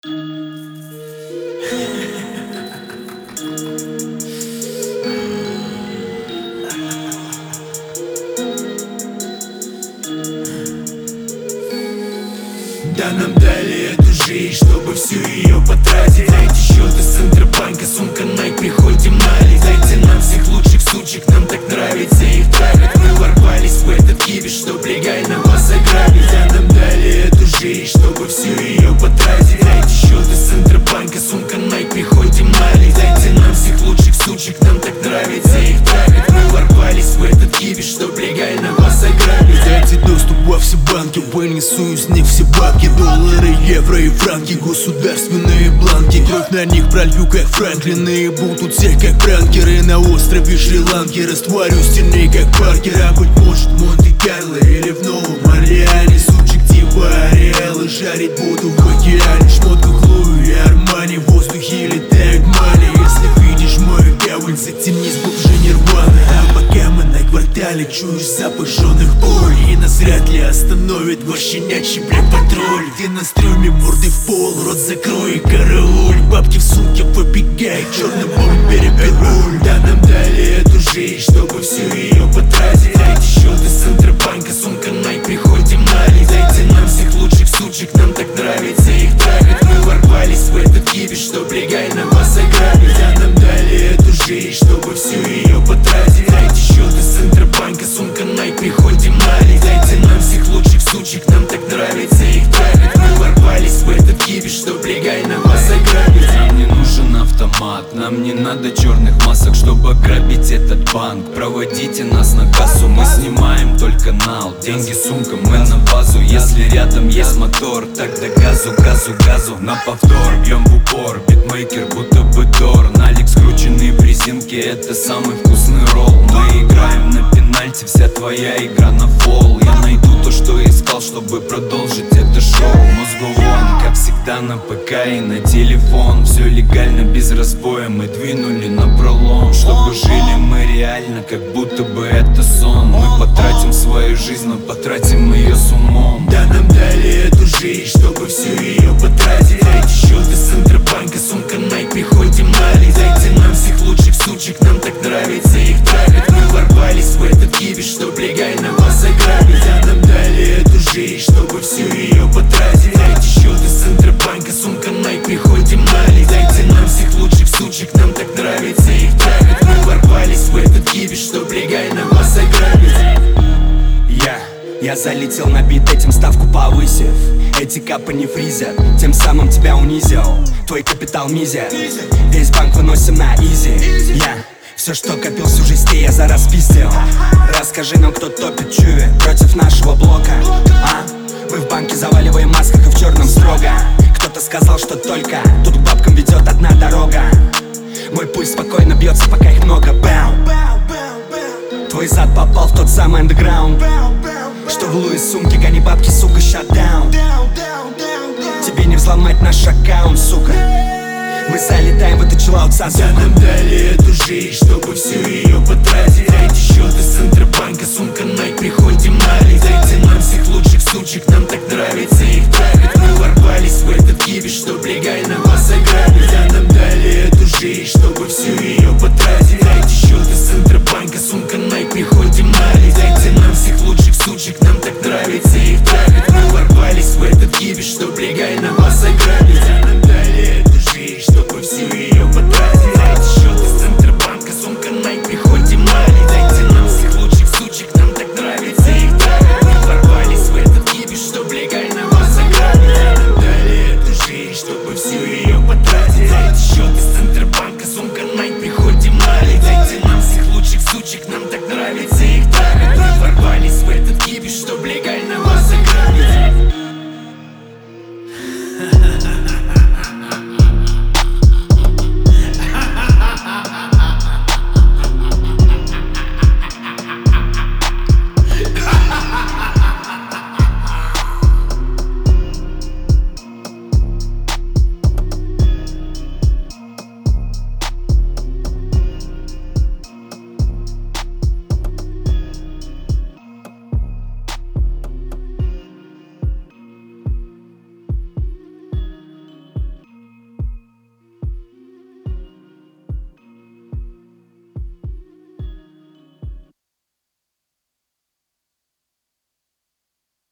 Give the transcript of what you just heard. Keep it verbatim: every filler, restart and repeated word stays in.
Да, нам дали эту жизнь, чтобы всю ее потратить. Дайте счеты с Центробанка, сумка Nike, приходим налить. Дайте нам всех лучших сучек, нам так нравится их трахать. Мы ворвались в этот кибиш, чтоб легально вас ограбить. Да, нам дали эту жизнь, чтобы всю ее потратить. Дайте счеты с Центробанка, сумка Nike, приходим налить. Дайте нам всех лучших сучек, нам так нравится их трахать. Мы ворвались в этот кибиш, чтоб легально вас ограбить. Дайте доступ во все банки, вынесу из них все бабки. Доллары, евро и франки, государственные бланки. Кровь на них пролью, как Франклин, и будут всех, как пранкеры. На острове Шри-Ланки растворю стены, как Паркер. А быть может в Монте-Карло или в Новом Орлеане. Сучек типа Ариэлы жарить буду в океане. Шмотка Хлою и Армани, в воздухе летают мани. Если видишь мою гавань, затемни звук же Нирваны. А пока мы на квартале, чуешь запах жжёных пуль, и нас вряд ли остановит ваш щенячий, бля, патруль. Ты на стреме, морды в пол, рот закрой и карауль. Бабки в сумке побегай, черный бомбер пируль. Да, нам дали эту жизнь, чтобы всю ее потратить. Дайте счеты с Центробанка, сумка Nike, приходим налить. Дайте нам всех лучших сучек, нам так нравится их трахать. Мы ворвались в этот кибиш, чтоб легально вас ограбить. Да, нам дали эту жизнь, чтобы всю ее потратить. Дайте счеты с Центробанка, сумка Nike, приходим налить. Дайте нам всех лучших сучек, нам так нравится их трахать. Мы ворвались в этот кибиш, чтоб легально вас ограбить. Нам не нужен автомат, нам не надо черных масок, чтобы ограбить этот банк. Проводите нас на кассу, мы снимаем только нал. Деньги, сумка, мы на базу. Если рядом есть мотор, тогда газу, газу, газу. На повтор, бьем в упор, битмейкер будто бы Тор. Налик скрученный в резинке, это самый вкусный ролл. Мы играем на пенальти, вся твоя игра на фол. Я найду то, что искал, чтобы продолжить это шоу. Мозговон, как всегда на ПК и на телефон. Все легально, без разбоя, мы двинули на пролом. Чтобы жили мы реально, как будто бы это сон. Мы потратим свою жизнь, но потратим ее с умом. Да, нам дали эту жизнь, чтобы всю ее потратить. Дайте счеты с Центробанка, сумка Nike, приходим налить. Дайте нам всех лучших сучек, нам так нравится их трахать. Мы ворвались в этот кибиш, чтоб легально вас ограбить. Да, нам дали эту жизнь, чтобы всю ее потратить. Дайте счеты с Центробанка, сумка Nike, приходим налить. Дайте нам всех лучших сучек, нам так нравится их трахать. Мы ворвались в этот кибиш, чтоб легально вас ограбить. Я, я залетел на бит, этим ставку повысив. Эти капы не фризят, тем самым тебя унизил. Твой капитал мизер, весь банк выносим на изи. Я, все, что копил всю жизнь, ты я за раз пиздил. Расскажи нам, кто топит чуви против нашего блока. А? Мы в банке заваливаем масках и в черном строго. Кто-то сказал, что только тут к бабкам ведет одна дорога. Мой пульс спокойно бьется, пока их много. Бэу. Твой зад попал в тот самый андеграунд, что в Луис сумке, гони бабки, сука, шатдаун. Тебе не взломать наш аккаунт, сука. Мы залетаем в этот чиллаут со звуком. Да, нам дали эту жизнь, чтобы всю ее потратить. Дайте счеты с Центробанка, сумка Nike, приходим налить. Дайте нам всех лучших сучек, нам так нравится их трахать. Мы ворвались в этот кибиш, чтоб легально